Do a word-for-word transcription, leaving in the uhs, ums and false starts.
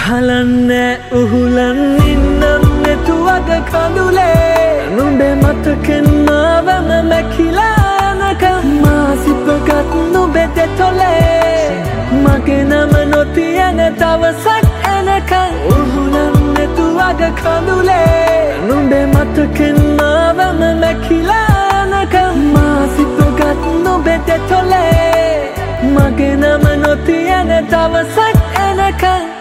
හලන්නේ උහුලන් ඉන්නම් නැතුවද කඳුලේ නුඹේ මතකෙන් මාවම මැකිලා නැකම් මා සිපගත් නුඹේ දෙතොලේ මගේ නම නොතියන දවසක් එනකම් උහුලන් නැතුවද කඳුලේ නුඹේ මතකෙන් මාවම මැකිලා නැකම් මා සිපගත් නුඹේ දෙතොලේ මගේ නම නොතියන දවසක් එනකම්